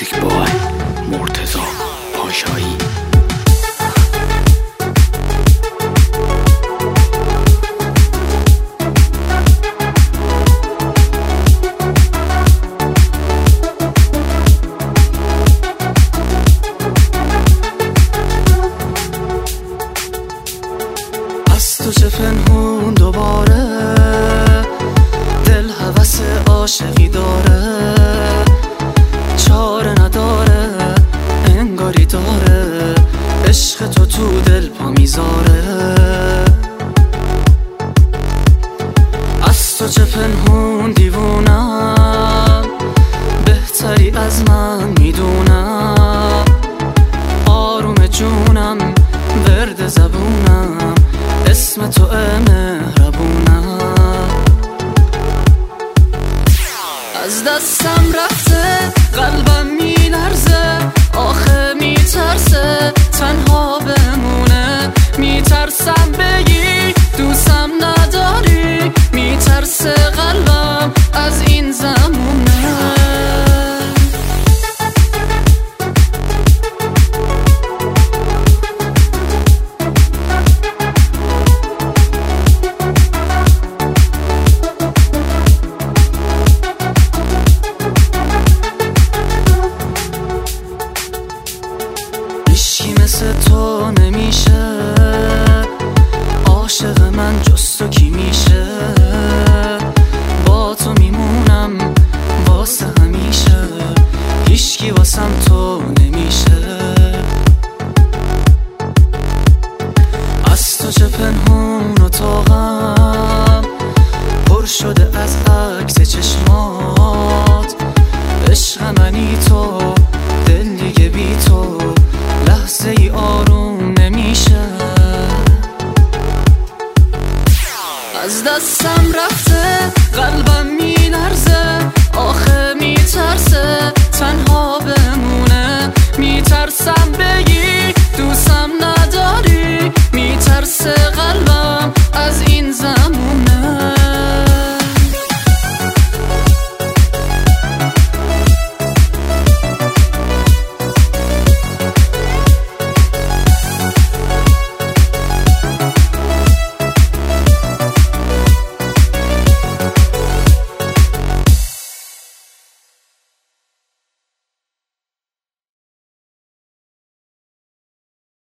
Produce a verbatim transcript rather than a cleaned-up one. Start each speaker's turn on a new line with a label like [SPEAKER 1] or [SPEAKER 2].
[SPEAKER 1] میوزیک بای مرتضی پاشایی.
[SPEAKER 2] از تو چه پنهون دوباره دل هوس عاشقی داره، چاره نداره انگاری داره، عشق تو تو دل پا میذاره. از تو چه پنهون دیوونم، بهتری از من میدونم، آروم جونم ورد زبونم، اسم تو مهربونم. از دستم رفته قلبم میلرزه، آخه میترسه تنها بمونه، میترسم بگی دوستم نداری، میترسه قلبم از این زمونه. هیچی مثل تو نمیشه، عاشق من جز تو کی میشه، با تو میمونم واسه همیشه، هیچکی واسم تو نمیشه. از تو چه پنهون اتاقم پر شده از عکس چشمات، عشق منی تو دل دیگه بی تو لحظه ای آروم نمیشه. از دستم رفت